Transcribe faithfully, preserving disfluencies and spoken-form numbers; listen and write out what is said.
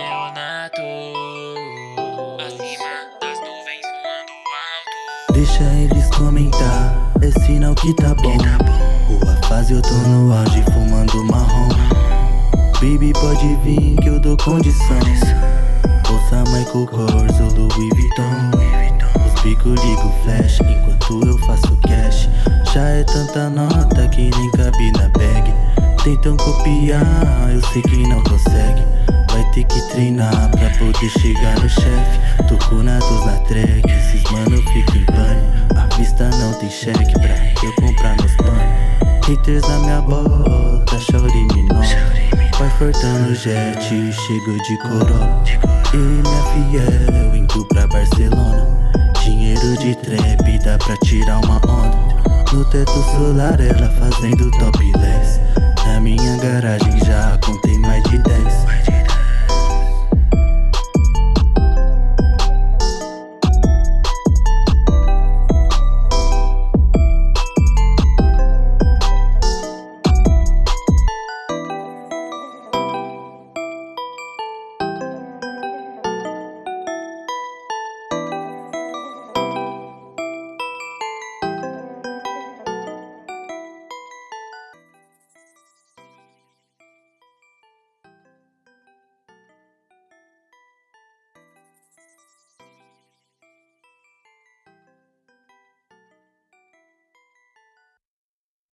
Leonato, acima das nuvens voando alto. Deixa eles comentar, é sinal que tá bom. Boa fase, eu tô no auge, fumando marrom. Baby, pode vir que eu dou condição. Ouça Michael Kors ou Louis Vuitton. Os bico ligo flash enquanto eu faço cash. Já é tanta nota que nem cabe na bag. Tentam copiar, eu sei que não consegue. Vai ter que treinar pra poder chegar no chefe. Tô cunados na track, esses mano ficam em pânico. A vista não tem cheque pra eu comprar meus panos. Haters na minha bota, shawty me nota. Vai fortando jet, chego de Corolla. Eu e minha fiel indo pra Barcelona. Dinheiro de trap dá pra tirar uma onda. No teto solar ela fazendo topless. Na minha garagem já aconteceu.